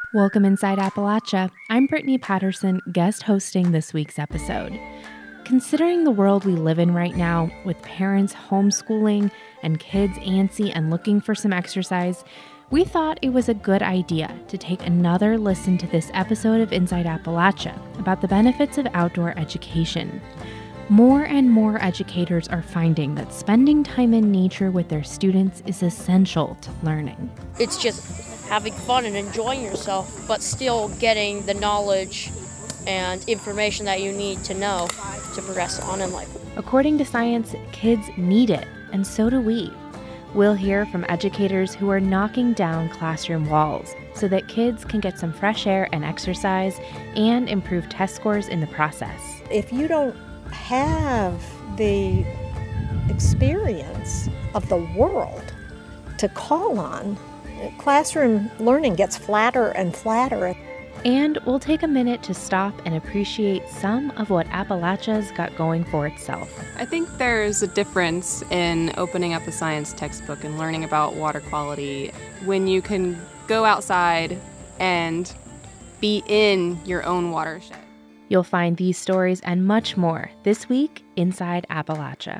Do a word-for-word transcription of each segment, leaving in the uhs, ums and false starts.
Welcome inside Appalachia. I'm Brittany Patterson, guest hosting this week's episode. Considering the world we live in right now, with parents homeschooling and kids antsy and looking for some exercise, we thought it was a good idea to take another listen to this episode of Inside Appalachia about the benefits of outdoor education. More and more educators are finding that spending time in nature with their students is essential to learning. It's just having fun and enjoying yourself, but still getting the knowledge and information that you need to know to progress on in life. According to science, kids need it, and so do we. We'll hear from educators who are knocking down classroom walls so that kids can get some fresh air and exercise and improve test scores in the process. If you don't have the experience of the world to call on, classroom learning gets flatter and flatter. And we'll take a minute to stop and appreciate some of what Appalachia's got going for itself. I think there's a difference in opening up a science textbook and learning about water quality when you can go outside and be in your own watershed. You'll find these stories and much more this week inside Appalachia.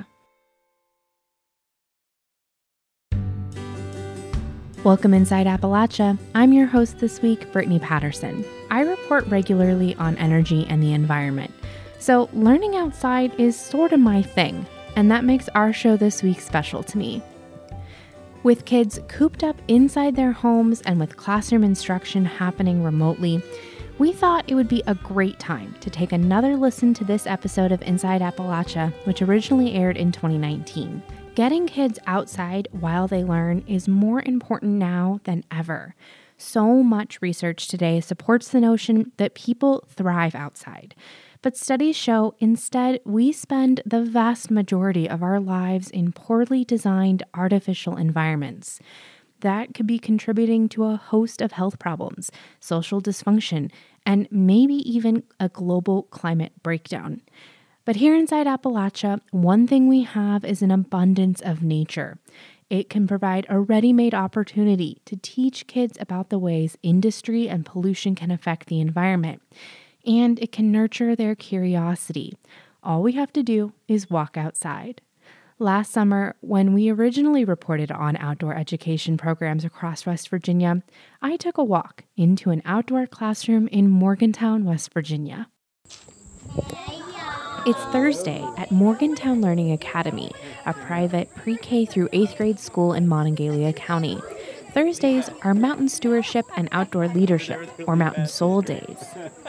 Welcome inside Appalachia. I'm your host this week, Brittany Patterson. I report regularly on energy and the environment, so learning outside is sort of my thing, and that makes our show this week special to me. With kids cooped up inside their homes and with classroom instruction happening remotely, we thought it would be a great time to take another listen to this episode of Inside Appalachia, which originally aired in twenty nineteen. Getting kids outside while they learn is more important now than ever. So much research today supports the notion that people thrive outside. But studies show instead we spend the vast majority of our lives in poorly designed artificial environments. That could be contributing to a host of health problems, social dysfunction, and maybe even a global climate breakdown. But here inside Appalachia, one thing we have is an abundance of nature. It can provide a ready-made opportunity to teach kids about the ways industry and pollution can affect the environment. And it can nurture their curiosity. All we have to do is walk outside. Last summer, when we originally reported on outdoor education programs across West Virginia, I took a walk into an outdoor classroom in Morgantown, West Virginia. It's Thursday at Morgantown Learning Academy, a private pre-K through eighth grade school in Monongalia County. Thursdays are Mountain Stewardship and Outdoor Leadership, or Mountain Soul Days.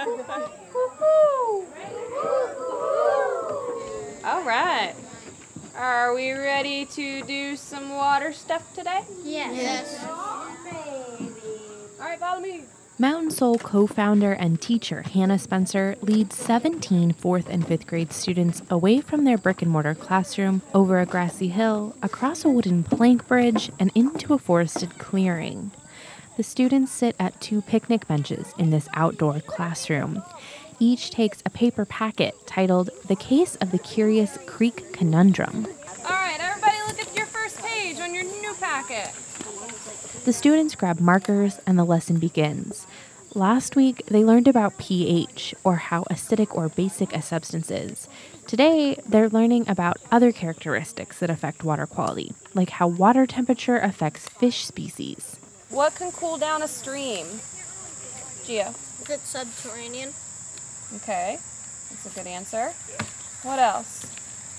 All right. Are we ready to do some water stuff today? Yes. yes. All right, follow me. Mountain Soul co-founder and teacher Hannah Spencer leads seventeen fourth and fifth grade students away from their brick-and-mortar classroom, over a grassy hill, across a wooden plank bridge, and into a forested clearing. The students sit at two picnic benches in this outdoor classroom. Each takes a paper packet titled The Case of the Curious Creek Conundrum. All right, everybody look at your first page on your new packet. The students grab markers and the lesson begins. Last week, they learned about pH, or how acidic or basic a substance is. Today, they're learning about other characteristics that affect water quality, like how water temperature affects fish species. What can cool down a stream? Gio. Is it subterranean? Okay, that's a good answer. What else?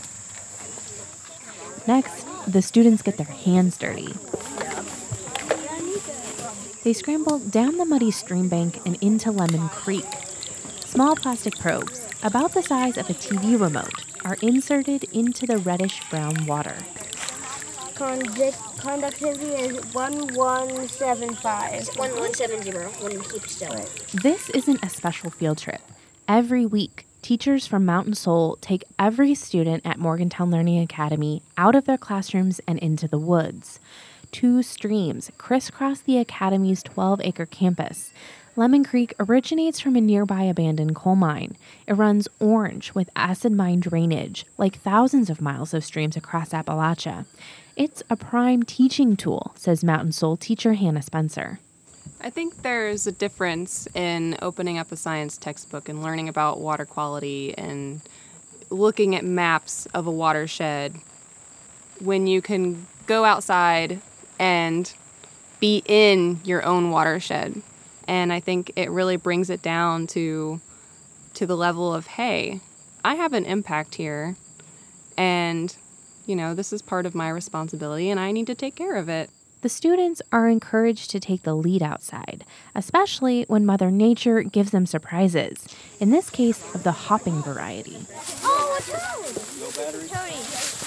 Next, the students get their hands dirty. They scramble down the muddy stream bank and into Lemon Creek. Small plastic probes, about the size of a T V remote, are inserted into the reddish-brown water. Conduct- conductivity is one one seven five. It's one one seven zero when you keep still. This isn't a special field trip. Every week, teachers from Mountain Soul take every student at Morgantown Learning Academy out of their classrooms and into the woods. Two streams crisscross the Academy's twelve-acre campus. Lemon Creek originates from a nearby abandoned coal mine. It runs orange with acid mine drainage, like thousands of miles of streams across Appalachia. It's a prime teaching tool, says Mountain Soul teacher Hannah Spencer. I think there's a difference in opening up a science textbook and learning about water quality and looking at maps of a watershed when you can go outside and be in your own watershed. And I think it really brings it down to to the level of, hey, I have an impact here, and, you know, this is part of my responsibility, and I need to take care of it. The students are encouraged to take the lead outside, especially when Mother Nature gives them surprises, in this case of the hopping variety. Oh, a toad! No batteries? Toady.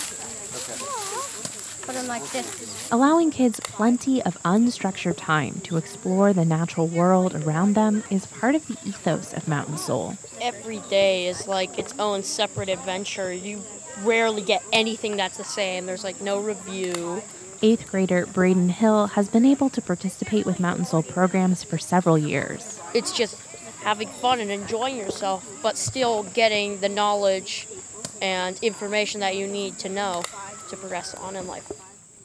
Okay. Put them like this. Allowing kids plenty of unstructured time to explore the natural world around them is part of the ethos of Mountain Soul. Every day is like its own separate adventure. You rarely get anything that's the same. There's like no review. Eighth grader Braden Hill has been able to participate with Mountain Soul programs for several years. It's just having fun and enjoying yourself, but still getting the knowledge and information that you need to know to progress on in life.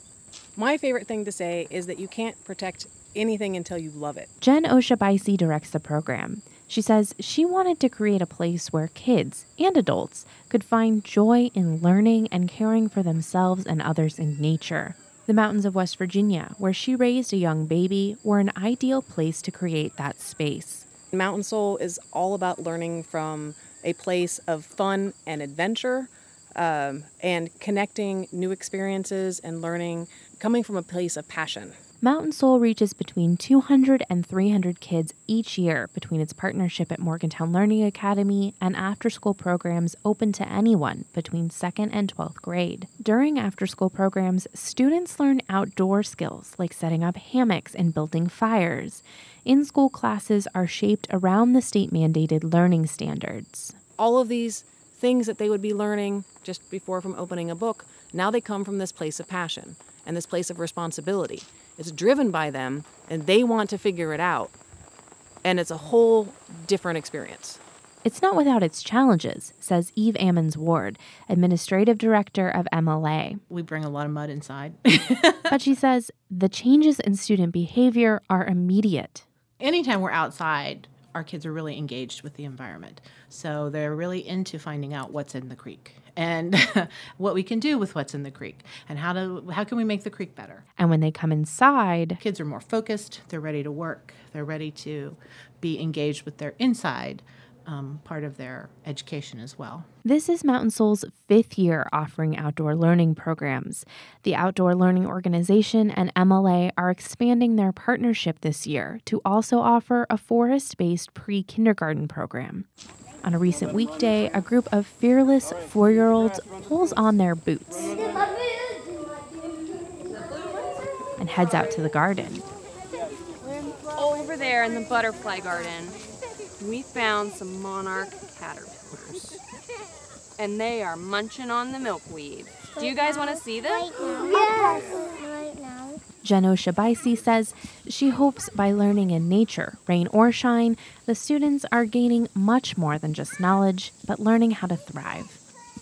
My favorite thing to say is that you can't protect anything until you love it. Jen Oshabaisi directs the program. She says she wanted to create a place where kids and adults could find joy in learning and caring for themselves and others in nature. The mountains of West Virginia, where she raised a young baby, were an ideal place to create that space. Mountain Soul is all about learning from a place of fun and adventure, um, and connecting new experiences and learning, coming from a place of passion. Mountain Soul reaches between two hundred and three hundred kids each year between its partnership at Morgantown Learning Academy and after-school programs open to anyone between second and twelfth grade. During after-school programs, students learn outdoor skills like setting up hammocks and building fires. In-school classes are shaped around the state-mandated learning standards. All of these things that they would be learning just before from opening a book, now they come from this place of passion and this place of responsibility. It's driven by them, and they want to figure it out. And it's a whole different experience. It's not without its challenges, says Eve Ammons Ward, Administrative Director of M L A. We bring a lot of mud inside. But she says the changes in student behavior are immediate. Anytime we're outside, our kids are really engaged with the environment. So they're really into finding out what's in the creek and what we can do with what's in the creek and how to how can we make the creek better. And when they come inside, kids are more focused, they're ready to work, they're ready to be engaged with their inside um, part of their education as well. This is Mountain Soul's fifth year offering outdoor learning programs. The Outdoor Learning Organization and M L A are expanding their partnership this year to also offer a forest-based pre-kindergarten program. On a recent weekday, a group of fearless four-year-olds pulls on their boots and heads out to the garden. Over there in the butterfly garden, we found some monarch caterpillars. And they are munching on the milkweed. Do you guys want to see them? Yes. Right now. Jen Oshabaisi says she hopes by learning in nature, rain or shine, the students are gaining much more than just knowledge, but learning how to thrive.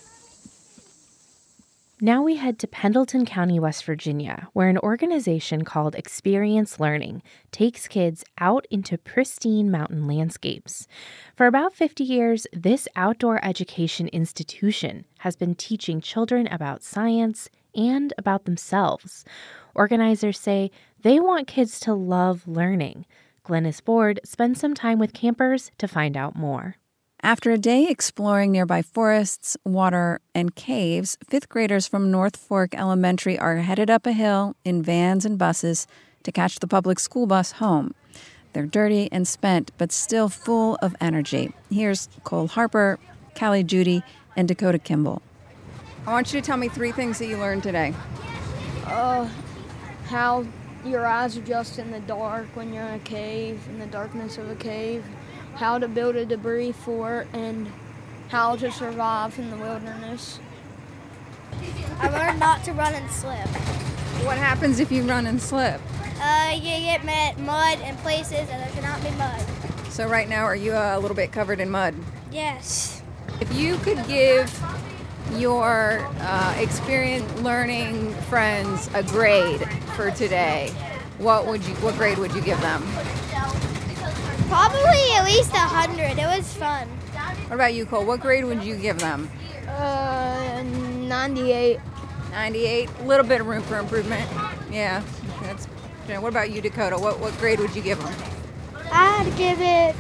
Now we head to Pendleton County, West Virginia, where an organization called Experience Learning takes kids out into pristine mountain landscapes. For about fifty years, this outdoor education institution has been teaching children about science and about themselves. Organizers say they want kids to love learning. Glennis Board spends some time with campers to find out more. After a day exploring nearby forests, water, and caves, fifth graders from North Fork Elementary are headed up a hill in vans and buses to catch the public school bus home. They're dirty and spent, but still full of energy. Here's Cole Harper, Callie Judy, and Dakota Kimball. I want you to tell me three things that you learned today. Uh, how your eyes adjust in the dark when you're in a cave, in the darkness of a cave. How to build a debris fort, and how to survive in the wilderness. I learned not to run and slip. What happens if you run and slip? Uh, you get met mud in places and there cannot be mud. So right now, are you uh, a little bit covered in mud? Yes. If you could give your uh, experience learning friends a grade for today, What would you? What grade would you give them? Probably at least a hundred. It was fun. What about you, Cole? What grade would you give them? Uh, ninety-eight. ninety-eight. A little bit of room for improvement. Yeah. That's. Yeah, what about you, Dakota? What what grade would you give them? I'd give it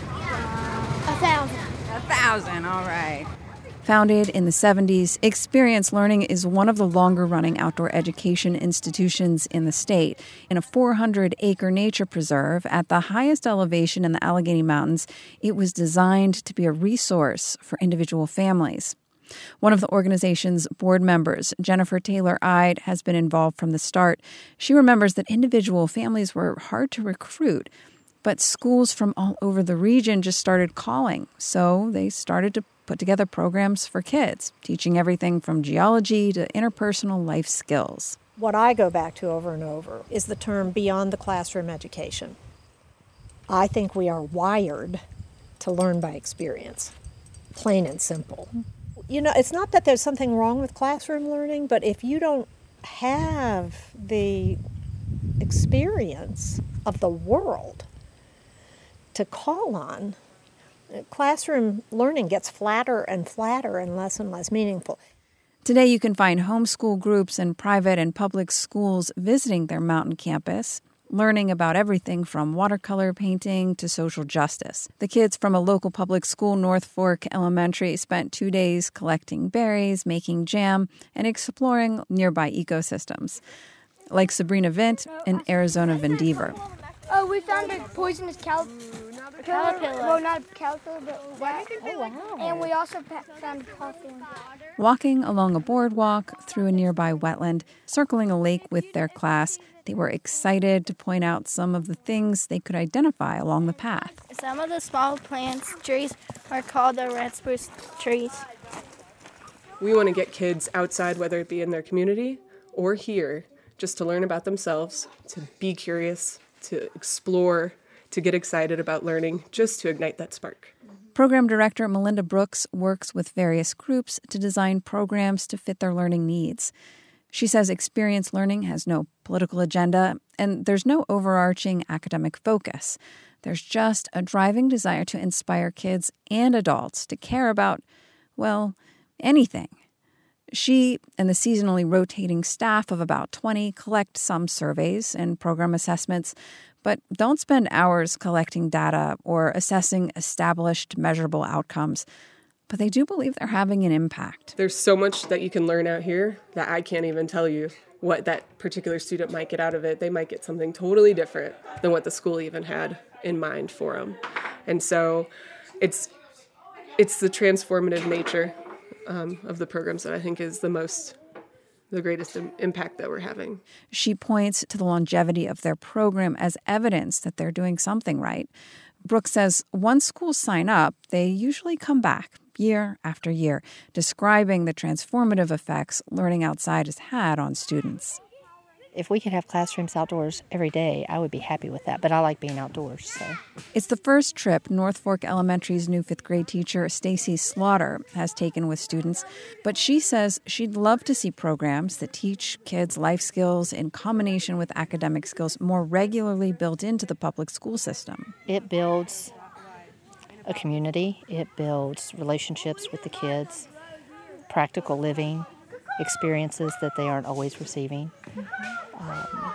a thousand. A thousand. All right. Founded in the seventies, Experience Learning is one of the longer-running outdoor education institutions in the state. In a four hundred acre nature preserve at the highest elevation in the Allegheny Mountains, it was designed to be a resource for individual families. One of the organization's board members, Jennifer Taylor-Ide, has been involved from the start. She remembers that individual families were hard to recruit, but schools from all over the region just started calling, so they started to put together programs for kids, teaching everything from geology to interpersonal life skills. What I go back to over and over is the term beyond the classroom education. I think we are wired to learn by experience, plain and simple. You know, it's not that there's something wrong with classroom learning, but if you don't have the experience of the world to call on, classroom learning gets flatter and flatter and less and less meaningful. Today you can find homeschool groups and private and public schools visiting their mountain campus, learning about everything from watercolor painting to social justice. The kids from a local public school, North Fork Elementary, spent two days collecting berries, making jam, and exploring nearby ecosystems, like Sabrina Vint and Arizona Vendiver. Oh, we found a poisonous cal- caterpillar. Well, not a caterpillar, but that. Oh, wow. And we also found a puffin. Walking along a boardwalk through a nearby wetland, circling a lake with their class, they were excited to point out some of the things they could identify along the path. Some of the small plants, trees, are called the red spruce trees. We want to get kids outside, whether it be in their community or here, just to learn about themselves, to be curious, to explore, to get excited about learning, just to ignite that spark. Program Director Melinda Brooks works with various groups to design programs to fit their learning needs. She says Experience Learning has no political agenda, and there's no overarching academic focus. There's just a driving desire to inspire kids and adults to care about, well, anything. She and the seasonally rotating staff of about twenty collect some surveys and program assessments, but don't spend hours collecting data or assessing established measurable outcomes. But they do believe they're having an impact. There's so much that you can learn out here that I can't even tell you what that particular student might get out of it. They might get something totally different than what the school even had in mind for them. And so it's it's the transformative nature um, of the programs that I think is the most, the greatest im- impact that we're having. She points to the longevity of their program as evidence that they're doing something right. Brooks says once schools sign up, they usually come back year after year, describing the transformative effects learning outside has had on students. If we could have classrooms outdoors every day, I would be happy with that, but I like being outdoors. So it's the first trip North Fork Elementary's new fifth grade teacher, Stacy Slaughter, has taken with students, but she says she'd love to see programs that teach kids life skills in combination with academic skills more regularly built into the public school system. It builds a community, it builds relationships with the kids, practical living experiences that they aren't always receiving. Um,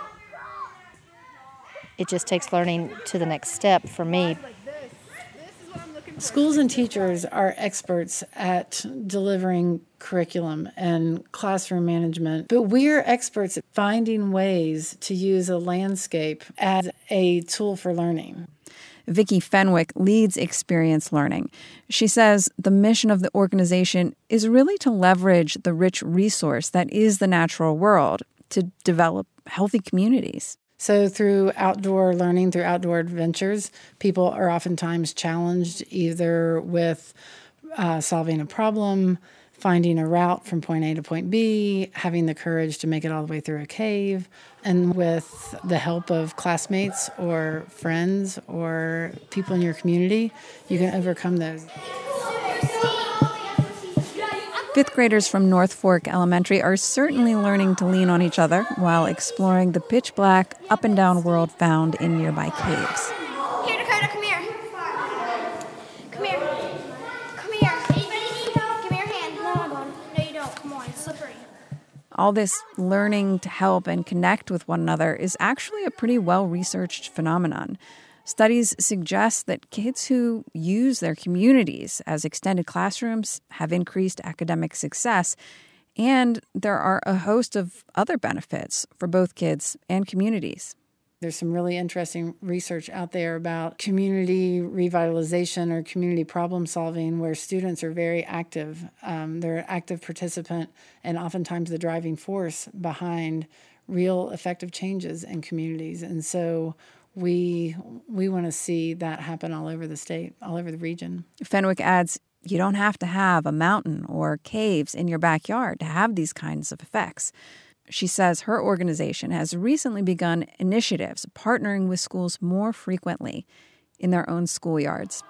it just takes learning to the next step for me. Schools and teachers are experts at delivering curriculum and classroom management, but we're experts at finding ways to use a landscape as a tool for learning. Vicki Fenwick leads Experience Learning. She says the mission of the organization is really to leverage the rich resource that is the natural world to develop healthy communities. So through outdoor learning, through outdoor adventures, people are oftentimes challenged either with uh, solving a problem, finding a route from point A to point B, having the courage to make it all the way through a cave, and with the help of classmates or friends or people in your community, you can overcome those. Fifth graders from North Fork Elementary are certainly learning to lean on each other while exploring the pitch black, up and down world found in nearby caves. Here, Dakota, come here. Come here. Come here. Give me your hand. No, I don't. No, you don't. Come on, it's slippery. All this learning to help and connect with one another is actually a pretty well-researched phenomenon. Studies suggest that kids who use their communities as extended classrooms have increased academic success, and there are a host of other benefits for both kids and communities. There's some really interesting research out there about community revitalization or community problem solving where students are very active. Um, they're an active participant and oftentimes the driving force behind real effective changes in communities. And so we we want to see that happen all over the state, all over the region. Fenwick adds, you don't have to have a mountain or caves in your backyard to have these kinds of effects. She says her organization has recently begun initiatives partnering with schools more frequently in their own schoolyards.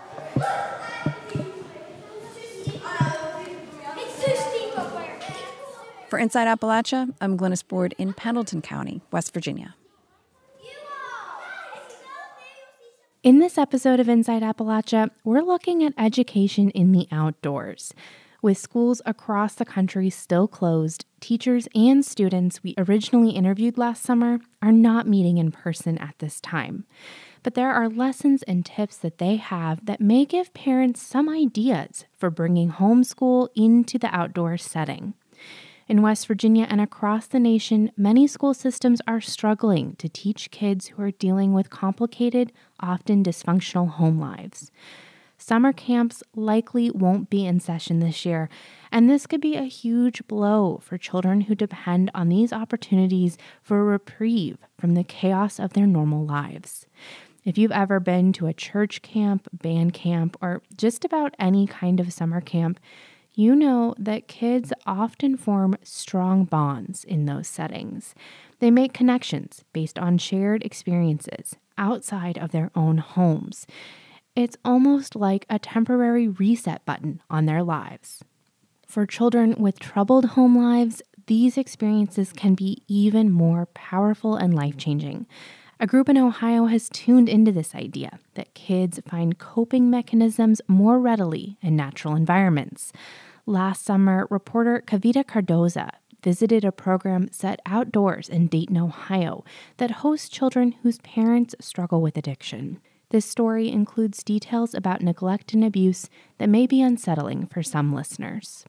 For Inside Appalachia, I'm Glynis Board in Pendleton County, West Virginia. In this episode of Inside Appalachia, we're looking at education in the outdoors. With schools across the country still closed, teachers and students we originally interviewed last summer are not meeting in person at this time. But there are lessons and tips that they have that may give parents some ideas for bringing homeschool into the outdoor setting. In West Virginia and across the nation, many school systems are struggling to teach kids who are dealing with complicated, often dysfunctional home lives. Summer camps likely won't be in session this year, and this could be a huge blow for children who depend on these opportunities for a reprieve from the chaos of their normal lives. If you've ever been to a church camp, band camp, or just about any kind of summer camp, you know that kids often form strong bonds in those settings. They make connections based on shared experiences outside of their own homes. It's almost like a temporary reset button on their lives. For children with troubled home lives, these experiences can be even more powerful and life-changing. A group in Ohio has tuned into this idea that kids find coping mechanisms more readily in natural environments. Last summer, reporter Kavita Cardoza visited a program set outdoors in Dayton, Ohio, that hosts children whose parents struggle with addiction. This story includes details about neglect and abuse that may be unsettling for some listeners.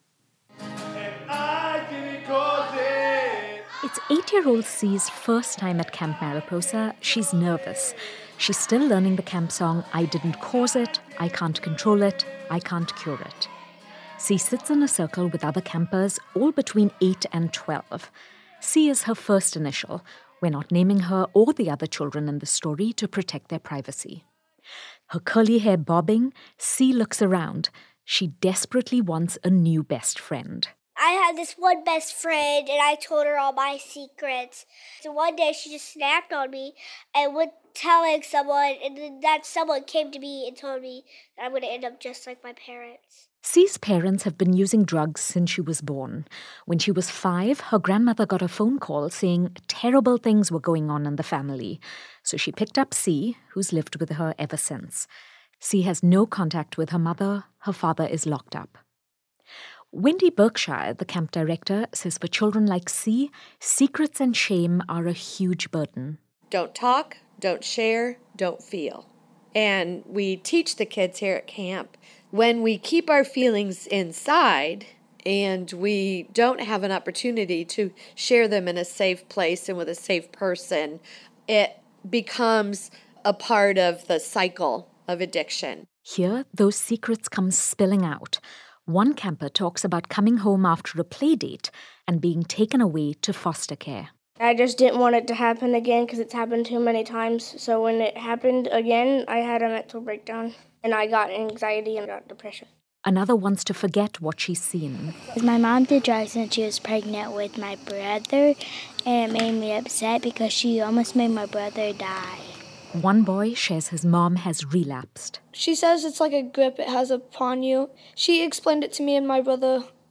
It's eight-year-old C's first time at Camp Mariposa. She's nervous. She's still learning the camp song, I didn't cause it, I can't control it, I can't cure it. C sits in a circle with other campers, all between eight and twelve. C is her first initial. We're not naming her or the other children in the story to protect their privacy. Her curly hair bobbing, C looks around. She desperately wants a new best friend. I had this one best friend, and I told her all my secrets. So one day she just snapped on me and went telling someone, and then that someone came to me and told me that I'm going to end up just like my parents. C's parents have been using drugs since she was born. When she was five, her grandmother got a phone call saying terrible things were going on in the family. So she picked up C, who's lived with her ever since. C has no contact with her mother. Her father is locked up. Wendy Berkshire, the camp director, says for children like C, secrets and shame are a huge burden. Don't talk, don't share, don't feel. And we teach the kids here at camp, when we keep our feelings inside and we don't have an opportunity to share them in a safe place and with a safe person, it becomes a part of the cycle of addiction. Here, those secrets come spilling out. One camper talks about coming home after a play date and being taken away to foster care. I just didn't want it to happen again because it's happened too many times. So when it happened again, I had a mental breakdown and I got anxiety and got depression. Another wants to forget what she's seen. My mom did drugs when she was pregnant with my brother, and it made me upset because she almost made my brother die. One boy shares his mom has relapsed. She says it's like a grip it has upon you. She explained it to me and my brother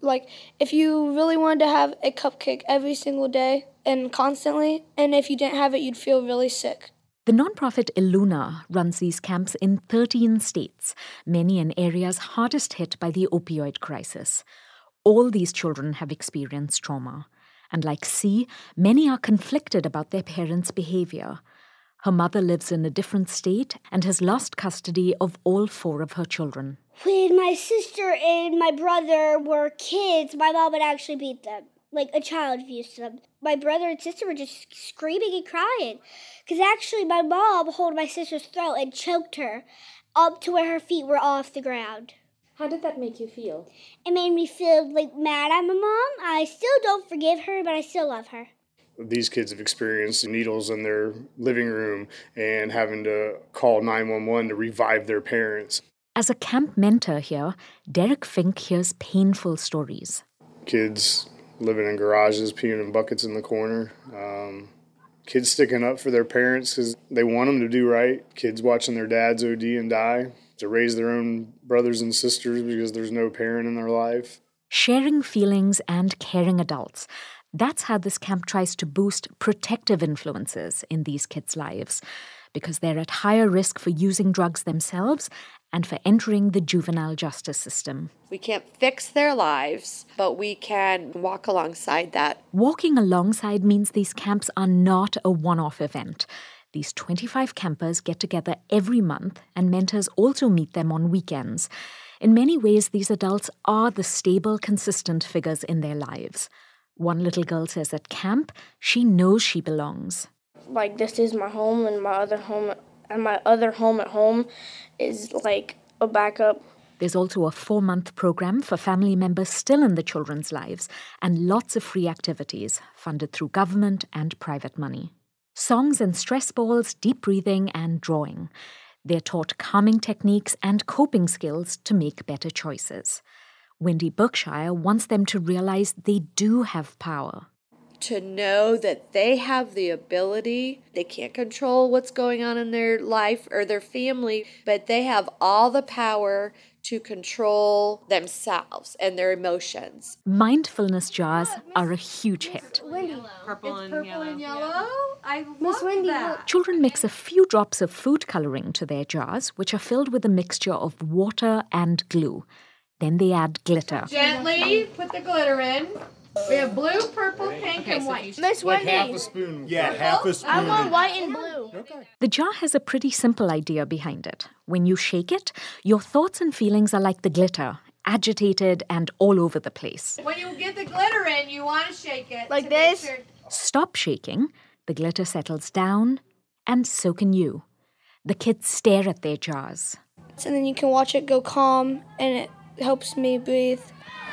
Like, if you really wanted to have a cupcake every single day and constantly, and if you didn't have it, you'd feel really sick. The nonprofit Illuna runs these camps in thirteen states, many in areas hardest hit by the opioid crisis. All these children have experienced trauma. And like C, many are conflicted about their parents' behavior. Her mother lives in a different state and has lost custody of all four of her children. When my sister and my brother were kids, my mom would actually beat them, like a child abused them. My brother and sister were just screaming and crying. Because actually my mom held my sister's throat and choked her up to where her feet were off the ground. How did that make you feel? It made me feel like mad at my mom. I still don't forgive her, but I still love her. These kids have experienced needles in their living room and having to call nine one one to revive their parents. As a camp mentor here, Derek Fink hears painful stories. Kids living in garages, peeing in buckets in the corner. Um, kids sticking up for their parents because they want them to do right. Kids watching their dads O D and die, to raise their own brothers and sisters because there's no parent in their life. Sharing feelings and caring adults. That's how this camp tries to boost protective influences in these kids' lives, because they're at higher risk for using drugs themselves and for entering the juvenile justice system. We can't fix their lives, but we can walk alongside that. Walking alongside means these camps are not a one-off event. These twenty-five campers get together every month, and mentors also meet them on weekends. In many ways, these adults are the stable, consistent figures in their lives. One little girl says at camp, she knows she belongs. Like, this is my home, and my other home, and my other home at home is like a backup. There's also a four-month program for family members still in the children's lives, and lots of free activities funded through government and private money. Songs and stress balls, deep breathing, and drawing. They're taught calming techniques and coping skills to make better choices. Wendy Berkshire wants them to realize they do have power. To know that they have the ability, they can't control what's going on in their life or their family, but they have all the power to control themselves and their emotions. Mindfulness jars are a huge hit. Wendy, purple, it's and, purple yellow. and yellow. I Miss love that. Children mix a few drops of food coloring to their jars, which are filled with a mixture of water and glue. Then they add glitter. Gently put the glitter in. We have blue, purple, pink, Okay, and so white. Miss Like Wendy, half a spoon. Yeah, half a spoon. I want white and blue. Okay. The jar has a pretty simple idea behind it. When you shake it, your thoughts and feelings are like the glitter, agitated and all over the place. When you get the glitter in, you want to shake it. Like to make this? sure- Stop shaking, the glitter settles down, and so can you. The kids stare at their jars. And then you can watch it go calm, and it helps me breathe.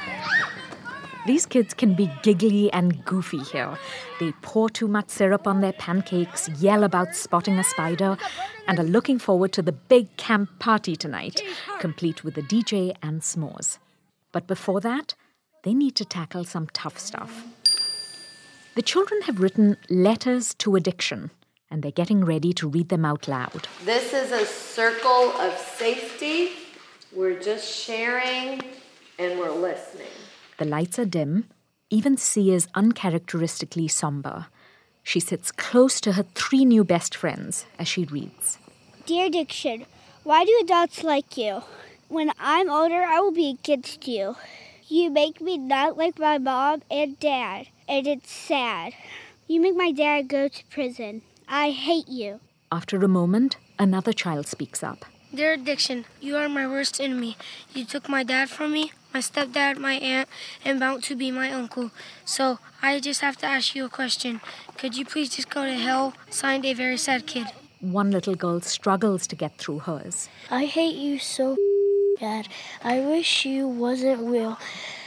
These kids can be giggly and goofy here. They pour too much syrup on their pancakes, yell about spotting a spider, and are looking forward to the big camp party tonight, complete with a D J and s'mores. But before that, they need to tackle some tough stuff. The children have written Letters to Addiction, and they're getting ready to read them out loud. This is a circle of safety. We're just sharing and we're listening. The lights are dim. Even C is uncharacteristically somber. She sits close to her three new best friends as she reads. Dear Addiction, why do adults like you? When I'm older, I will be against you. You make me not like my mom and dad, and it's sad. You make my dad go to prison. I hate you. After a moment, another child speaks up. Dear Addiction, you are my worst enemy. You took my dad from me, my stepdad, my aunt, and about to be my uncle. So I just have to ask you a question. Could you please just go to hell? Signed, a very sad kid. One little girl struggles to get through hers. I hate you so bad. I wish you wasn't real.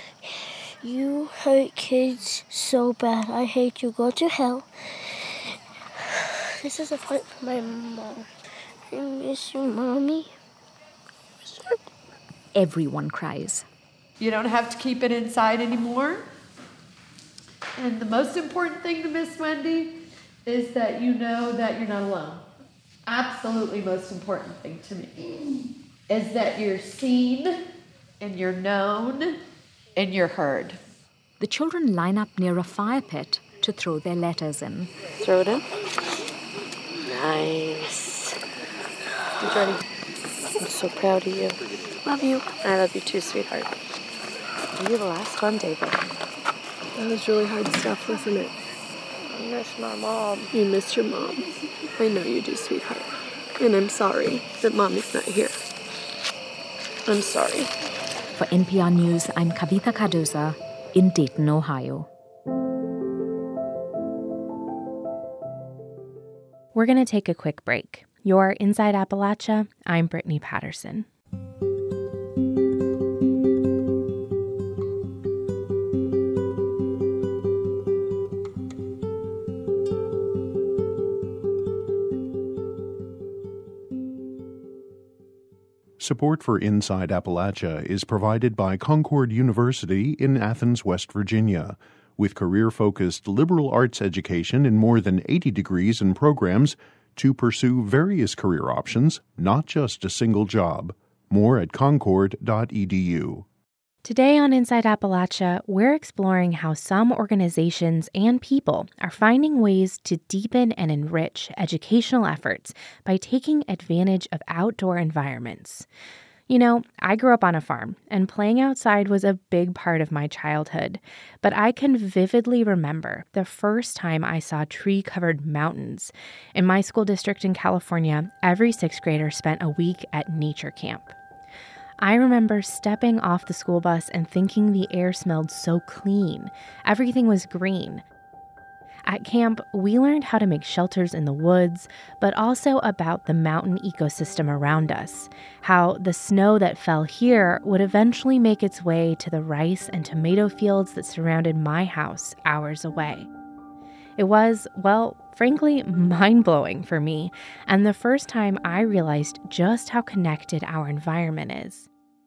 You hurt kids so bad. I hate you. Go to hell. This is a fight for my mom. I miss you, Mommy. Everyone cries. You don't have to keep it inside anymore. And the most important thing to Miss Wendy is that you know that you're not alone. Absolutely most important thing to me is that you're seen and you're known and you're heard. The children line up near a fire pit to throw their letters in. Throw it in. Nice. You ready? I'm so proud of you. Love you. I love you too, sweetheart. You the last one, David. That was really hard stuff, wasn't it? I miss my mom. You miss your mom. I know you do, sweetheart. And I'm sorry that Mommy's not here. I'm sorry. For N P R News, I'm Kavitha Cardoza in Dayton, Ohio. We're going to take a quick break. You're Inside Appalachia. I'm Brittany Patterson. Support for Inside Appalachia is provided by Concord University in Athens, West Virginia. With career-focused liberal arts education in more than eighty degrees and programs to pursue various career options, not just a single job. More at concord dot e d u. Today on Inside Appalachia, we're exploring how some organizations and people are finding ways to deepen and enrich educational efforts by taking advantage of outdoor environments. You know, I grew up on a farm, and playing outside was a big part of my childhood. But I can vividly remember the first time I saw tree-covered mountains. In my school district in California, every sixth grader spent a week at nature camp. I remember stepping off the school bus and thinking the air smelled so clean. Everything was green. At camp, we learned how to make shelters in the woods, but also about the mountain ecosystem around us, how the snow that fell here would eventually make its way to the rice and tomato fields that surrounded my house hours away. It was, well, frankly, mind-blowing for me, and the first time I realized just how connected our environment is.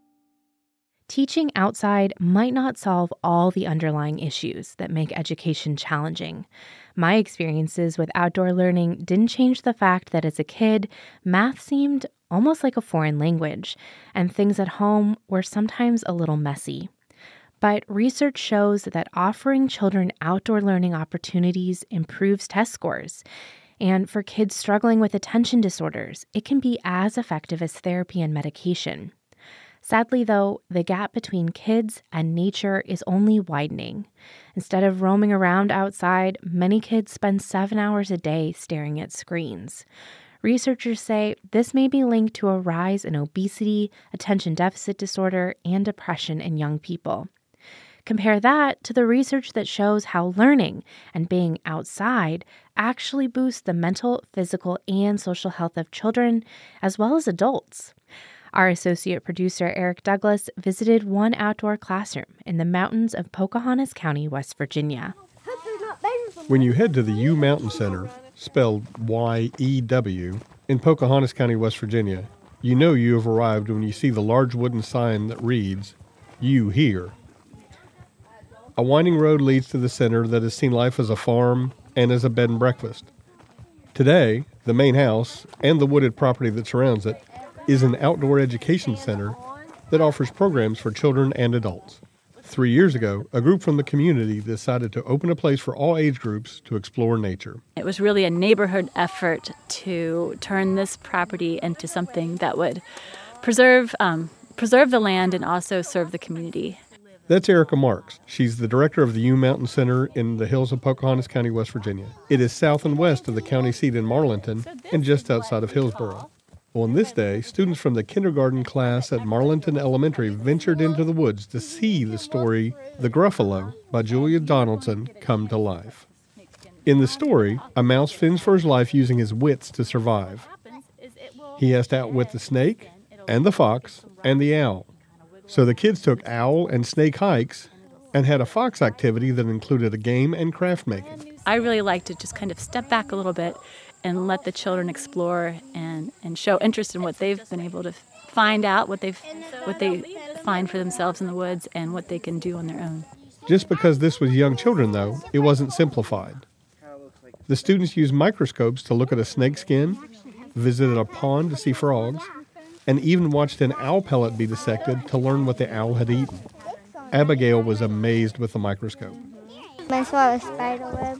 Teaching outside might not solve all the underlying issues that make education challenging. My experiences with outdoor learning didn't change the fact that as a kid, math seemed almost like a foreign language, and things at home were sometimes a little messy. But research shows that offering children outdoor learning opportunities improves test scores. And for kids struggling with attention disorders, it can be as effective as therapy and medication. Sadly, though, the gap between kids and nature is only widening. Instead of roaming around outside, many kids spend seven hours a day staring at screens. Researchers say this may be linked to a rise in obesity, attention deficit disorder, and depression in young people. Compare that to the research that shows how learning and being outside actually boosts the mental, physical, and social health of children, as well as adults. Our associate producer, Eric Douglas, visited one outdoor classroom in the mountains of Pocahontas County, West Virginia. When you head to the U Mountain Center, spelled Y E W, in Pocahontas County, West Virginia, you know you have arrived when you see the large wooden sign that reads, "You Here." A winding road leads to the center that has seen life as a farm and as a bed and breakfast. Today, the main house and the wooded property that surrounds it is an outdoor education center that offers programs for children and adults. Three years ago, a group from the community decided to open a place for all age groups to explore nature. It was really a neighborhood effort to turn this property into something that would preserve um, preserve the land and also serve the community. That's Erica Marks. She's the director of the U Mountain Center in the hills of Pocahontas County, West Virginia. It is south and west of the county seat in Marlinton and just outside of Hillsboro. On this day, students from the kindergarten class at Marlinton Elementary ventured into the woods to see the story The Gruffalo by Julia Donaldson come to life. In the story, a mouse fends for his life using his wits to survive. He has to outwit the snake and the fox and the owl. So the kids took owl and snake hikes and had a fox activity that included a game and craft making. I really like to just kind of step back a little bit and let the children explore and, and show interest in what they've been able to find out, what they've what they find for themselves in the woods, and what they can do on their own. Just because this was young children, though, it wasn't simplified. The students used microscopes to look at a snake skin, visited a pond to see frogs, and even watched an owl pellet be dissected to learn what the owl had eaten. Abigail was amazed with the microscope. I saw a spider web.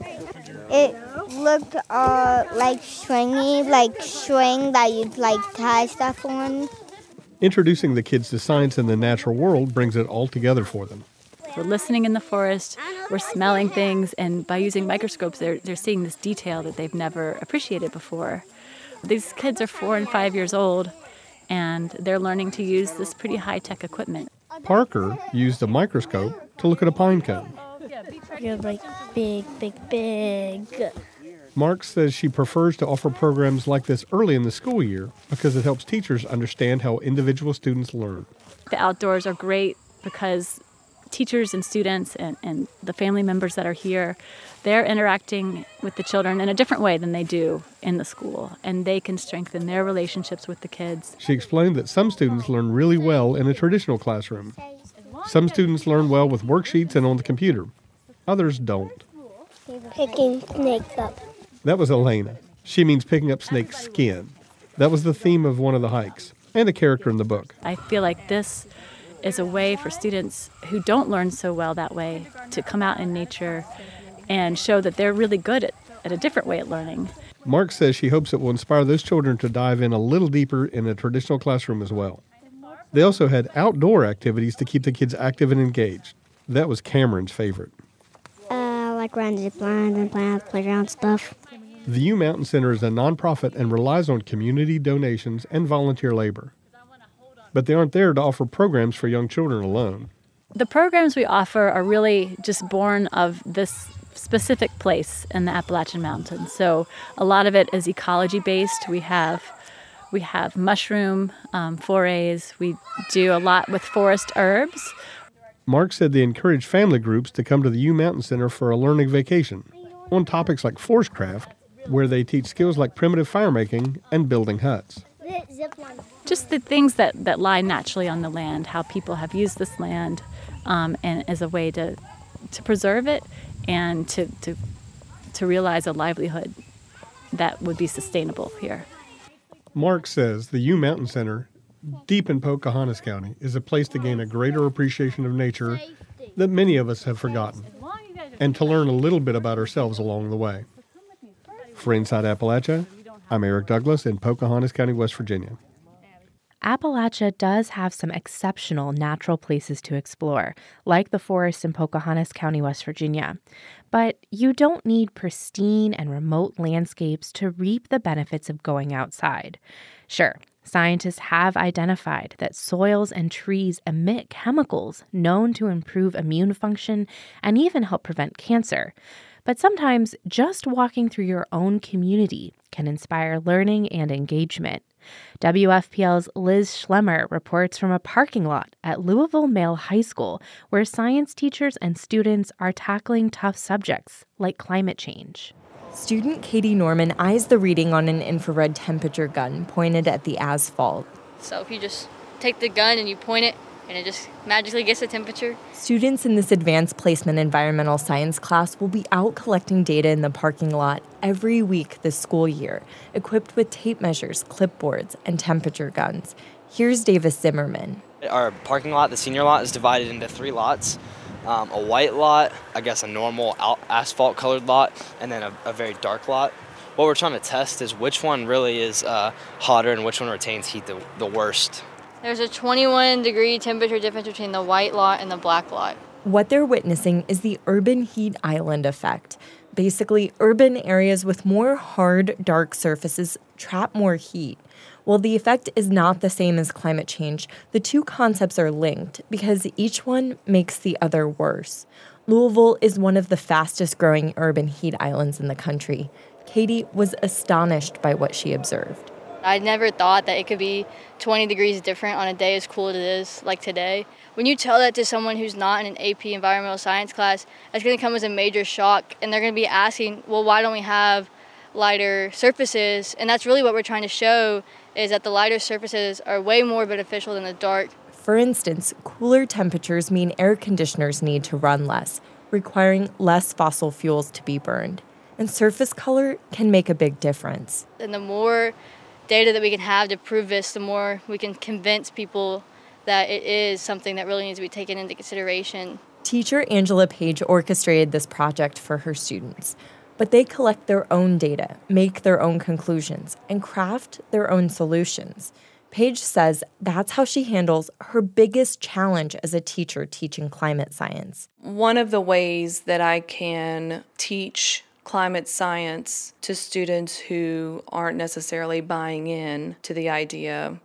It looked uh, like stringy, like string that you'd like tie stuff on. Introducing the kids to science and the natural world brings it all together for them. We're listening in the forest, we're smelling things, and by using microscopes, they're, they're seeing this detail that they've never appreciated before. These kids are four and five years old, and they're learning to use this pretty high-tech equipment. Parker used a microscope to look at a pine cone. You're like big, big, big. Mark says she prefers to offer programs like this early in the school year because it helps teachers understand how individual students learn. The outdoors are great because teachers and students and, and the family members that are here, they're interacting with the children in a different way than they do in the school, and they can strengthen their relationships with the kids. She explained that some students learn really well in a traditional classroom. Some students learn well with worksheets and on the computer. Others don't. Picking snakes up. That was Elena. She means picking up snake skin. That was the theme of one of the hikes, and a character in the book. I feel like this is a way for students who don't learn so well that way to come out in nature and show that they're really good at, at a different way at learning. Mark says she hopes it will inspire those children to dive in a little deeper in a traditional classroom as well. They also had outdoor activities to keep the kids active and engaged. That was Cameron's favorite. Uh, like running zip lines and playing playground stuff. The U Mountain Center is a nonprofit and relies on community donations and volunteer labor. But they aren't there to offer programs for young children alone. The programs we offer are really just born of this specific place in the Appalachian Mountains. So a lot of it is ecology-based. We have we have mushroom um, forays. We do a lot with forest herbs. Mark said they encourage family groups to come to the U Mountain Center for a learning vacation on topics like forestcraft, where they teach skills like primitive fire making and building huts. Just the things that, that lie naturally on the land, how people have used this land um, and as a way to to preserve it and to, to to realize a livelihood that would be sustainable here. Mark says the U Mountain Center, deep in Pocahontas County, is a place to gain a greater appreciation of nature that many of us have forgotten, and to learn a little bit about ourselves along the way. For Inside Appalachia, I'm Eric Douglas in Pocahontas County, West Virginia. Appalachia does have some exceptional natural places to explore, like the forests in Pocahontas County, West Virginia. But you don't need pristine and remote landscapes to reap the benefits of going outside. Sure, scientists have identified that soils and trees emit chemicals known to improve immune function and even help prevent cancer. But sometimes just walking through your own community can inspire learning and engagement. W F P L's Liz Schlemmer reports from a parking lot at Louisville Male High School, where science teachers and students are tackling tough subjects like climate change. Student Katie Norman eyes the reading on an infrared temperature gun pointed at the asphalt. So if you just take the gun and you point it, and it just magically gets the temperature. Students in this advanced placement environmental science class will be out collecting data in the parking lot every week this school year, equipped with tape measures, clipboards, and temperature guns. Here's Davis Zimmerman. Our parking lot, the senior lot, is divided into three lots. Um, a white lot, I guess a normal asphalt colored lot, and then a, a very dark lot. What we're trying to test is which one really is uh, hotter and which one retains heat the, the worst. There's a twenty-one degree temperature difference between the white lot and the black lot. What they're witnessing is the urban heat island effect. Basically, urban areas with more hard, dark surfaces trap more heat. While the effect is not the same as climate change, the two concepts are linked because each one makes the other worse. Louisville is one of the fastest growing urban heat islands in the country. Katie was astonished by what she observed. I never thought that it could be twenty degrees different on a day as cool as it is, like today. When you tell that to someone who's not in an A P environmental science class, it's going to come as a major shock, and they're going to be asking, well, why don't we have lighter surfaces? And that's really what we're trying to show, is that the lighter surfaces are way more beneficial than the dark. For instance, cooler temperatures mean air conditioners need to run less, requiring less fossil fuels to be burned. And surface color can make a big difference. And the more data that we can have to prove this, the more we can convince people that it is something that really needs to be taken into consideration. Teacher Angela Page orchestrated this project for her students, but they collect their own data, make their own conclusions, and craft their own solutions. Page says that's how she handles her biggest challenge as a teacher teaching climate science. One of the ways that I can teach climate science to students who aren't necessarily buying in to the idea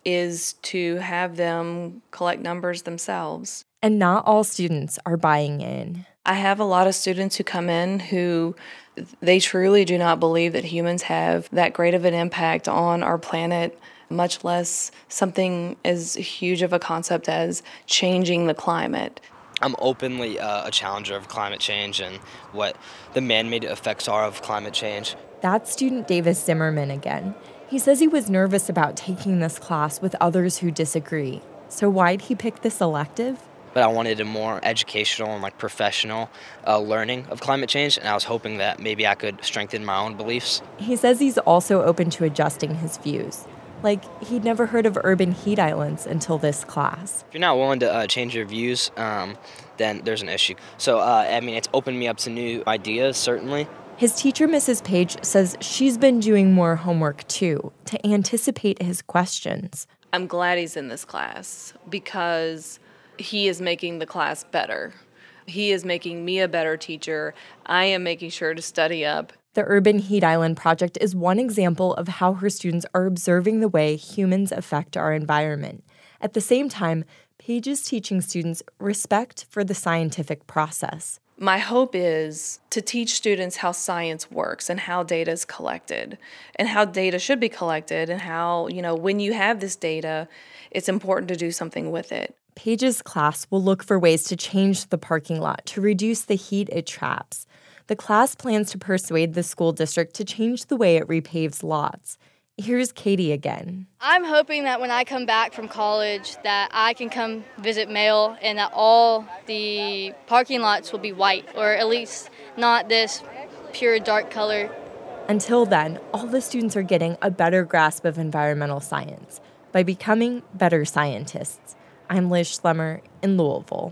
is to have them collect numbers themselves. And not all students are buying in. I have a lot of students who come in who they truly do not believe that humans have that great of an impact on our planet, much less something as huge of a concept as changing the climate. I'm openly uh, a challenger of climate change and what the man-made effects are of climate change. That's student Davis Zimmerman again. He says he was nervous about taking this class with others who disagree. So why'd he pick this elective? But I wanted a more educational and like professional uh, learning of climate change, and I was hoping that maybe I could strengthen my own beliefs. He says he's also open to adjusting his views. Like, he'd never heard of urban heat islands until this class. If you're not willing to uh, change your views, um, then there's an issue. So, uh, I mean, it's opened me up to new ideas, certainly. His teacher, Missus Page, says she's been doing more homework, too, to anticipate his questions. I'm glad he's in this class because he is making the class better. He is making me a better teacher. I am making sure to study up. The Urban Heat Island Project is one example of how her students are observing the way humans affect our environment. At the same time, Page is teaching students respect for the scientific process. My hope is to teach students how science works and how data is collected and how data should be collected and how, you know, when you have this data, it's important to do something with it. Page's class will look for ways to change the parking lot to reduce the heat it traps. The class plans to persuade the school district to change the way it repaves lots. Here's Katie again. I'm hoping that when I come back from college that I can come visit Mail and that all the parking lots will be white, or at least not this pure dark color. Until then, all the students are getting a better grasp of environmental science by becoming better scientists. I'm Liz Schlemmer in Louisville.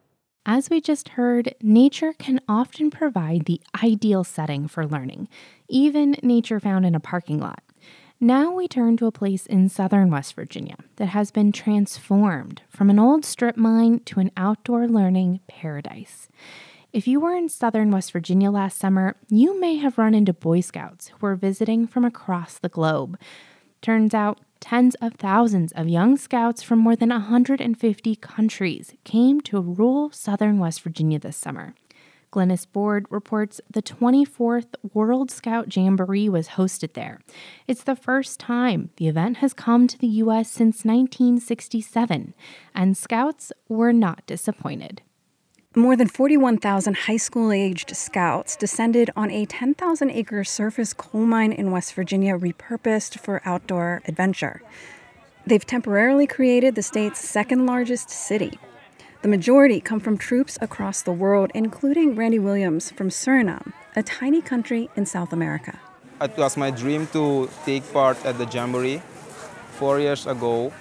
As we just heard, nature can often provide the ideal setting for learning, even nature found in a parking lot. Now we turn to a place in southern West Virginia that has been transformed from an old strip mine to an outdoor learning paradise. If you were in southern West Virginia last summer, you may have run into Boy Scouts who were visiting from across the globe. Turns out, tens of thousands of young scouts from more than one hundred fifty countries came to rural southern West Virginia this summer. Glennis Board reports the twenty-fourth World Scout Jamboree was hosted there. It's the first time the event has come to the U S since nineteen sixty-seven, and scouts were not disappointed. More than forty-one thousand high school-aged scouts descended on a ten thousand acre surface coal mine in West Virginia repurposed for outdoor adventure. They've temporarily created the state's second-largest city. The majority come from troops across the world, including Randy Williams from Suriname, a tiny country in South America. It was my dream to take part at the Jamboree. Four years ago,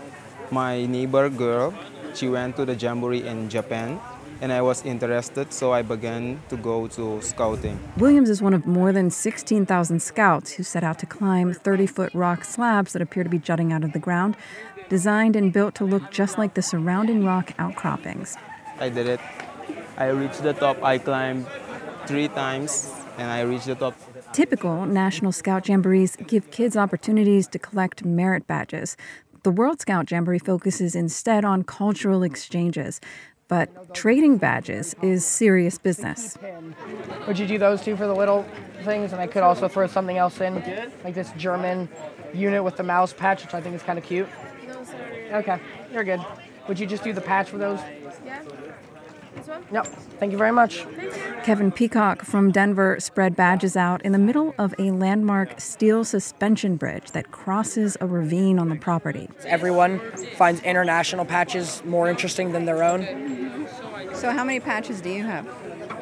my neighbor girl, she went to the Jamboree in Japan, and I was interested, so I began to go to scouting. Williams is one of more than sixteen thousand scouts who set out to climb thirty-foot rock slabs that appear to be jutting out of the ground, designed and built to look just like the surrounding rock outcroppings. I did it. I reached the top. I climbed three times, and I reached the top. Typical National Scout Jamborees give kids opportunities to collect merit badges. The World Scout Jamboree focuses instead on cultural exchanges. But trading badges is serious business. Would you do those two for the little things? And I could also throw something else in, like this German unit with the mouse patch, which I think is kind of cute. No, sir. Okay, you're good. Would you just do the patch for those? Yeah. This one? Yep. Thank you very much. Kevin Peacock from Denver spread badges out in the middle of a landmark steel suspension bridge that crosses a ravine on the property. Everyone finds international patches more interesting than their own. So how many patches do you have?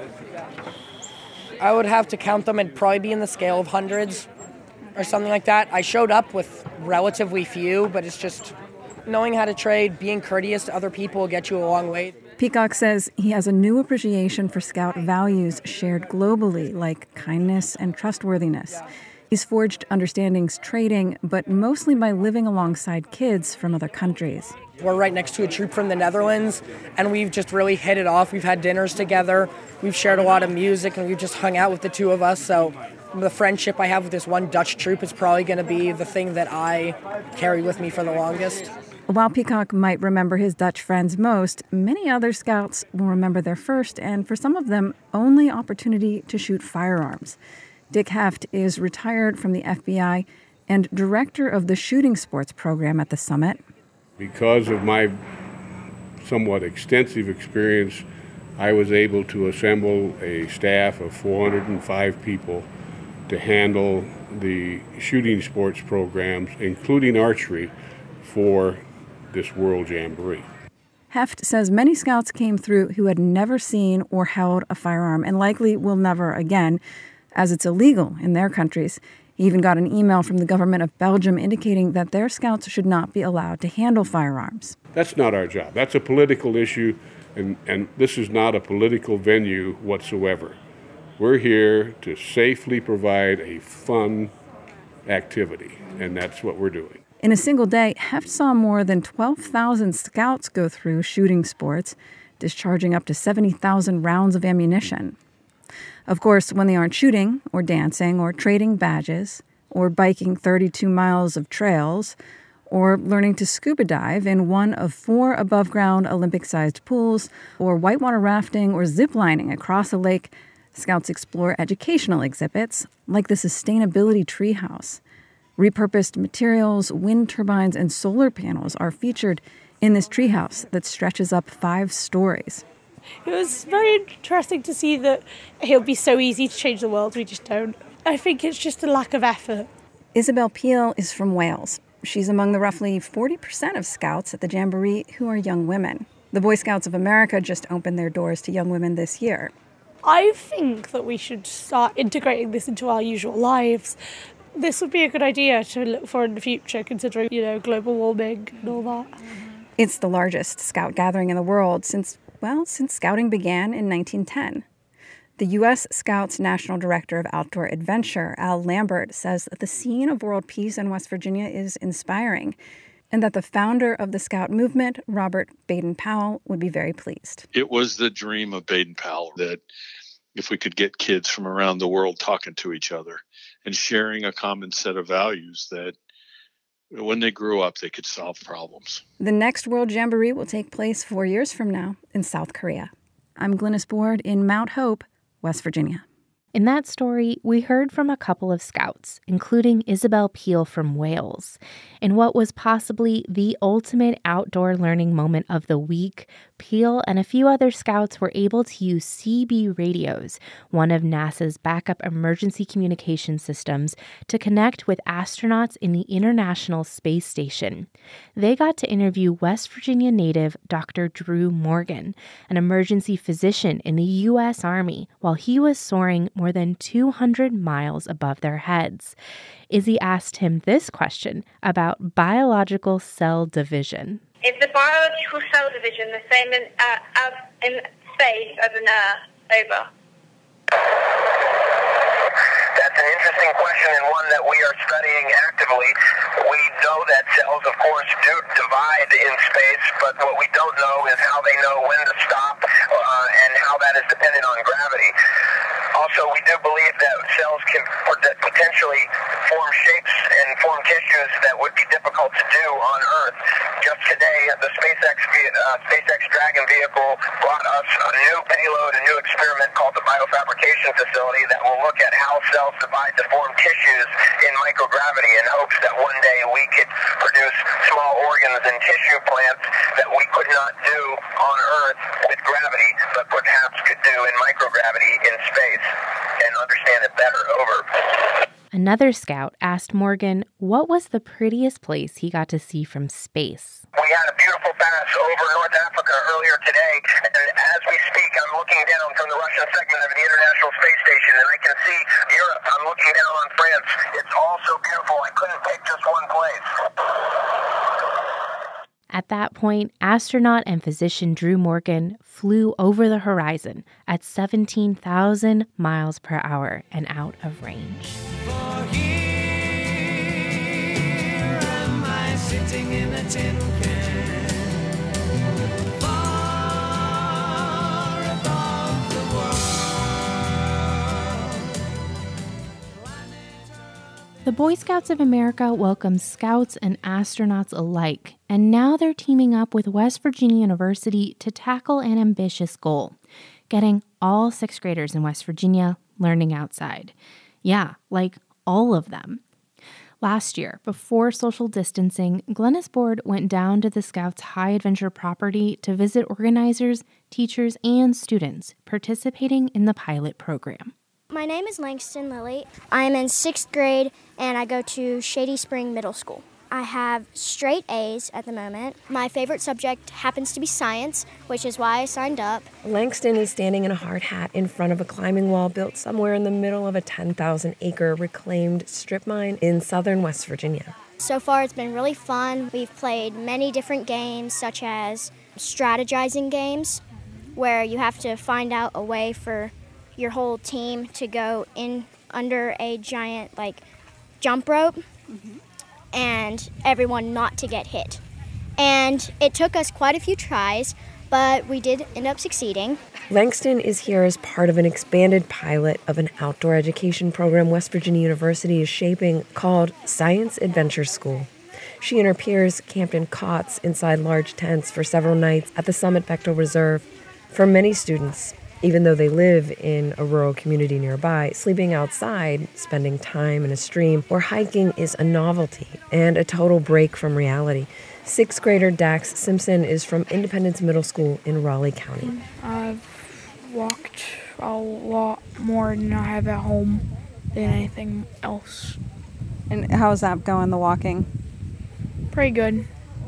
I would have to count them. It'd probably be in the scale of hundreds or something like that. I showed up with relatively few, but it's just, knowing how to trade, being courteous to other people will get you a long way. Peacock says he has a new appreciation for Scout values shared globally, like kindness and trustworthiness. He's forged understandings trading, but mostly by living alongside kids from other countries. We're right next to a troop from the Netherlands, and we've just really hit it off. We've had dinners together, we've shared a lot of music, and we've just hung out with the two of us. So the friendship I have with this one Dutch troop is probably going to be the thing that I carry with me for the longest. While Peacock might remember his Dutch friends most, many other Scouts will remember their first, and for some of them, only opportunity to shoot firearms. Dick Heft is retired from the F B I and director of the shooting sports program at the summit. Because of my somewhat extensive experience, I was able to assemble a staff of four hundred five people to handle the shooting sports programs, including archery, for this World Jamboree. Heft says many Scouts came through who had never seen or held a firearm and likely will never again, as it's illegal in their countries. He even got an email from the government of Belgium indicating that their Scouts should not be allowed to handle firearms. That's not our job. That's a political issue, and, and this is not a political venue whatsoever. We're here to safely provide a fun activity, and that's what we're doing. In a single day, Heft saw more than twelve thousand Scouts go through shooting sports, discharging up to seventy thousand rounds of ammunition. Of course, when they aren't shooting or dancing or trading badges or biking thirty-two miles of trails or learning to scuba dive in one of four above-ground Olympic-sized pools or whitewater rafting or ziplining across a lake, Scouts explore educational exhibits like the Sustainability Treehouse. Repurposed materials, wind turbines, and solar panels are featured in this treehouse that stretches up five stories. It was very interesting to see that it would be so easy to change the world. We just don't. I think it's just a lack of effort. Isabel Peel is from Wales. She's among the roughly forty percent of Scouts at the Jamboree who are young women. The Boy Scouts of America just opened their doors to young women this year. I think that we should start integrating this into our usual lives. This would be a good idea to look for in the future, considering, you know, global warming and all that. It's the largest Scout gathering in the world since, well, since Scouting began in nineteen ten. The U S Scouts National Director of Outdoor Adventure, Al Lambert, says that the scene of world peace in West Virginia is inspiring, and that the founder of the Scout movement, Robert Baden-Powell, would be very pleased. It was the dream of Baden-Powell that if we could get kids from around the world talking to each other and sharing a common set of values, that when they grew up, they could solve problems. The next World Jamboree will take place four years from now in South Korea. I'm Glynis Board in Mount Hope, West Virginia. In that story, we heard from a couple of Scouts, including Isabel Peel from Wales. In what was possibly the ultimate outdoor learning moment of the week, Peel and a few other Scouts were able to use C B radios, one of NASA's backup emergency communication systems, to connect with astronauts in the International Space Station. They got to interview West Virginia native Doctor Drew Morgan, an emergency physician in the U S Army, while he was soaring more than two hundred miles above their heads. Izzy asked him this question about biological cell division. Is the biological cell division the same in, uh, as in space as in Earth? Over. That's an interesting question and one that we are studying actively. We know that cells, of course, do divide in space, but what we don't know is how they know when to stop uh, and how that is dependent on gravity. Also, we do believe that cells can potentially form shapes and form tissues that would be difficult to do on Earth. Just today, the SpaceX, uh, SpaceX Dragon vehicle brought us a new payload, a new experiment called the Biofabrication Facility that will look at how cells divide to form tissues in microgravity in hopes that one day we could produce small organs and tissue plants that we could not do on Earth with gravity, but perhaps could do in microgravity in space and understand it better. Over. Another Scout asked Morgan what was the prettiest place he got to see from space. We had a beautiful pass over North Africa earlier today, and as we speak, I'm looking down from the Russian segment of the International Space Station, and I can see Europe. I'm looking down on France. It's all so beautiful. I couldn't pick just one place. At that point, astronaut and physician Drew Morgan flew over the horizon at seventeen thousand miles per hour and out of range. For here am I sitting in a tin can, far above the world. The Boy Scouts of America welcomes scouts and astronauts alike, and now they're teaming up with West Virginia University to tackle an ambitious goal, getting all sixth graders in West Virginia learning outside. Yeah, like all of them. Last year, before social distancing, Glennis Board went down to the Scouts' High Adventure property to visit organizers, teachers, and students participating in the pilot program. My name is Langston Lilly. I'm in sixth grade and I go to Shady Spring Middle School. I have straight A's at the moment. My favorite subject happens to be science, which is why I signed up. Langston is standing in a hard hat in front of a climbing wall built somewhere in the middle of a ten thousand acre reclaimed strip mine in southern West Virginia. So far it's been really fun. We've played many different games, such as strategizing games, where you have to find out a way for your whole team to go in under a giant like jump rope. Mm-hmm. And everyone not to get hit. And it took us quite a few tries, but we did end up succeeding. Langston is here as part of an expanded pilot of an outdoor education program West Virginia University is shaping called Science Adventure School. She and her peers camped in cots inside large tents for several nights at the Summit Bechtel Reserve. For many students, even though they live in a rural community nearby, sleeping outside, spending time in a stream, or hiking is a novelty and a total break from reality. Sixth grader Dax Simpson is from Independence Middle School in Raleigh County. I've walked a lot more than I have at home than anything else. And how's that going, the walking? Pretty good.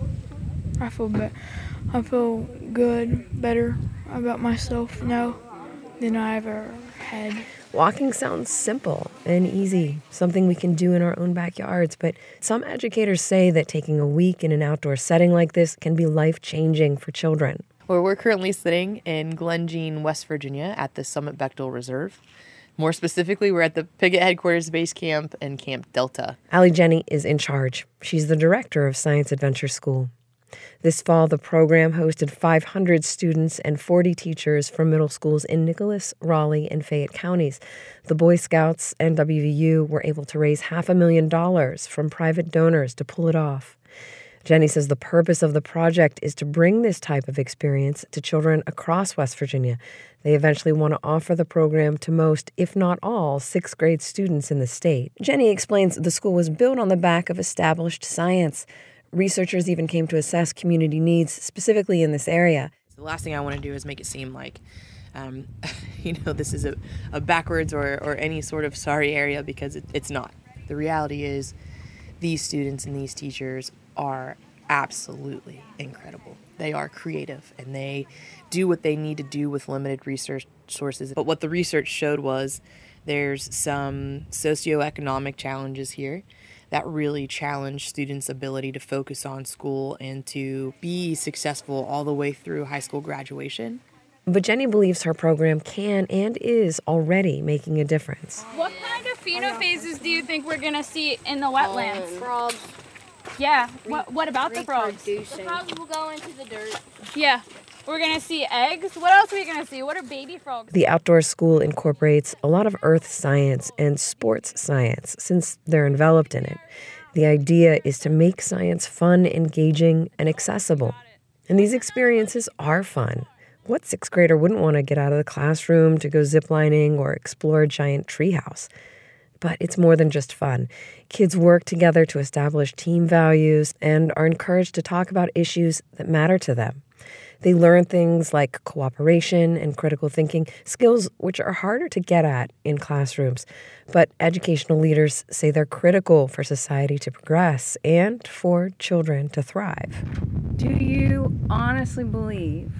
I feel be- I feel good, better about myself now than I ever had. Walking sounds simple and easy, something we can do in our own backyards, but some educators say that taking a week in an outdoor setting like this can be life-changing for children. Well, we're currently sitting in Glen Jean, West Virginia at the Summit Bechtel Reserve. More specifically, we're at the Piggott Headquarters Base Camp and Camp Delta. Allie Jenny is in charge. She's the director of Science Adventure School. This fall, the program hosted five hundred students and forty teachers from middle schools in Nicholas, Raleigh, and Fayette counties. The Boy Scouts and W V U were able to raise half a million dollars from private donors to pull it off. Jenny says the purpose of the project is to bring this type of experience to children across West Virginia. They eventually want to offer the program to most, if not all, sixth grade students in the state. Jenny explains the school was built on the back of established science. Researchers even came to assess community needs, specifically in this area. The last thing I want to do is make it seem like, um, you know, this is a, a backwards or, or any sort of sorry area, because it, it's not. The reality is these students and these teachers are absolutely incredible. They are creative and they do what they need to do with limited research sources. But what the research showed was there's some socioeconomic challenges here that really challenge students' ability to focus on school and to be successful all the way through high school graduation. But Jenny believes her program can and is already making a difference. What kind of phenophases do you think we're going to see in the wetlands? Um, frogs. Yeah. What, what about the frogs? The frogs will go into the dirt. Yeah. We're going to see eggs. What else are we going to see? What are baby frogs? The outdoor school incorporates a lot of earth science and sports science since they're enveloped in it. The idea is to make science fun, engaging, and accessible. And these experiences are fun. What sixth grader wouldn't want to get out of the classroom to go ziplining or explore a giant treehouse? But it's more than just fun. Kids work together to establish team values and are encouraged to talk about issues that matter to them. They learn things like cooperation and critical thinking, skills which are harder to get at in classrooms. But educational leaders say they're critical for society to progress and for children to thrive. Do you honestly believe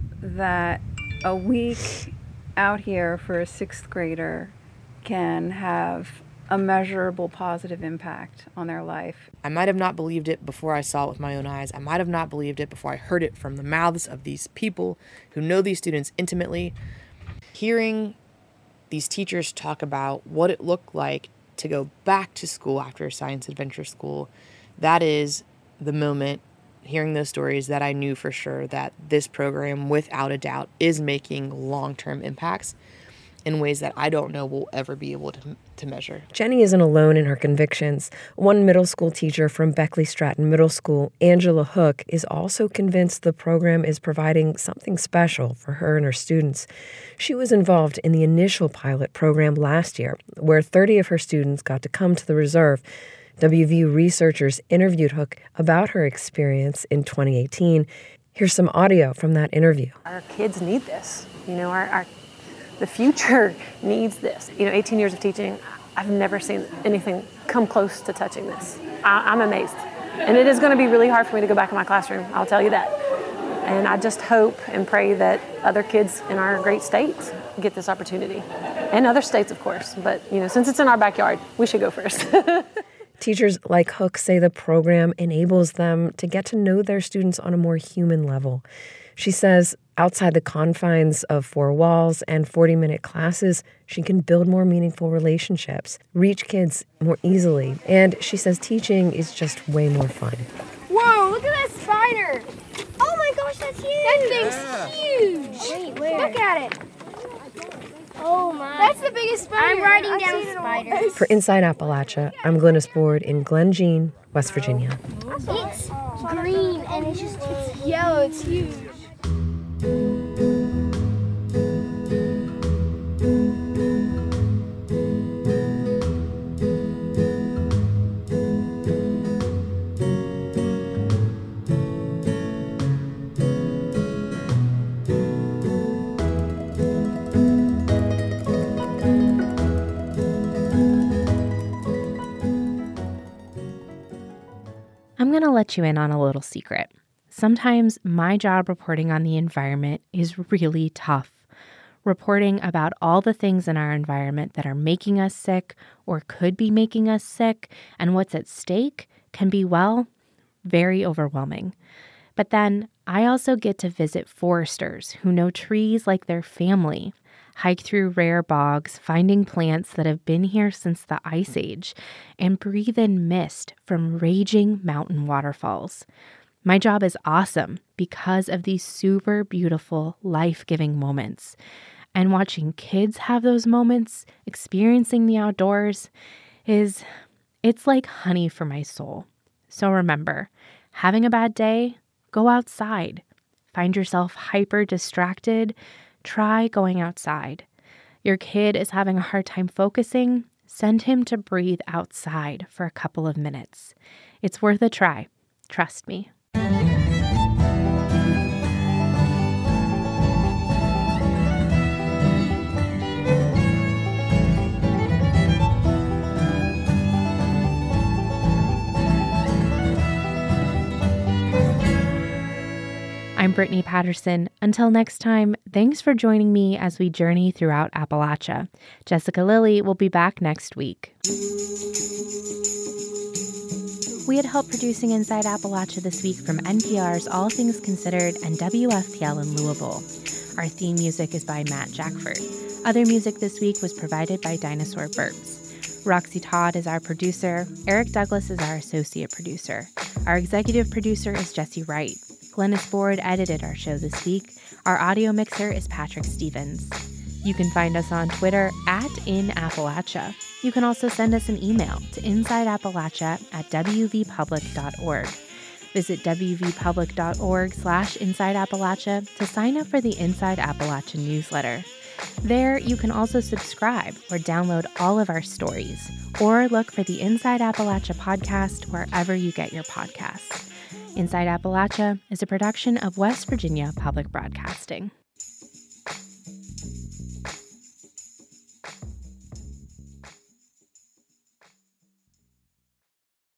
that a week out here for a sixth grader can have a measurable positive impact on their life. I might have not believed it before I saw it with my own eyes. I might have not believed it before I heard it from the mouths of these people who know these students intimately. Hearing these teachers talk about what it looked like to go back to school after Science Adventure School, that is the moment, hearing those stories, that I knew for sure that this program, without a doubt, is making long-term impacts in ways that I don't know we'll ever be able to, to measure. Jenny isn't alone in her convictions. One middle school teacher from Beckley Stratton Middle School, Angela Hook, is also convinced the program is providing something special for her and her students. She was involved in the initial pilot program last year, where thirty of her students got to come to the reserve. W V U researchers interviewed Hook about her experience in twenty eighteen. Here's some audio from that interview. Our kids need this. You know, our, our the future needs this. You know, eighteen years of teaching, I've never seen anything come close to touching this. I, I'm amazed. And it is going to be really hard for me to go back in my classroom, I'll tell you that. And I just hope and pray that other kids in our great states get this opportunity. And other states, of course. But, you know, since it's in our backyard, we should go first. Teachers like Hook say the program enables them to get to know their students on a more human level. She says outside the confines of four walls and forty-minute classes, she can build more meaningful relationships, reach kids more easily, and she says teaching is just way more fun. Whoa, look at that spider. Oh my gosh, that's huge. That thing's yeah. huge. Wait, where? Look at it. Oh my. That's the biggest spider. I'm writing I've down spiders. For Inside Appalachia, I'm Glynis Board in Glen Jean, West Virginia. It's green and it's just it's yellow. It's huge. I'm going to let you in on a little secret. Sometimes my job reporting on the environment is really tough. Reporting about all the things in our environment that are making us sick or could be making us sick and what's at stake can be, well, very overwhelming. But then I also get to visit foresters who know trees like their family, hike through rare bogs, finding plants that have been here since the Ice Age, and breathe in mist from raging mountain waterfalls. My job is awesome because of these super beautiful, life-giving moments. And watching kids have those moments, experiencing the outdoors, is, it's like honey for my soul. So remember, having a bad day, go outside. Find yourself hyper distracted, try going outside. Your kid is having a hard time focusing, send him to breathe outside for a couple of minutes. It's worth a try. Trust me. I'm Brittany Patterson. Until next time, thanks for joining me as we journey throughout Appalachia. Jessica Lilly will be back next week. We had help producing Inside Appalachia this week from N P R's All Things Considered and W F P L in Louisville. Our theme music is by Matt Jackford. Other music this week was provided by Dinosaur Burps. Roxy Todd is our producer. Eric Douglas is our associate producer. Our executive producer is Jesse Wright. Glynis Board edited our show this week. Our audio mixer is Patrick Stevens. You can find us on Twitter at InAppalachia. You can also send us an email to insideappalachia at w v public dot org. Visit w v public dot org slash inside appalachia to sign up for the Inside Appalachia newsletter. There, you can also subscribe or download all of our stories, or look for the Inside Appalachia podcast wherever you get your podcasts. Inside Appalachia is a production of West Virginia Public Broadcasting.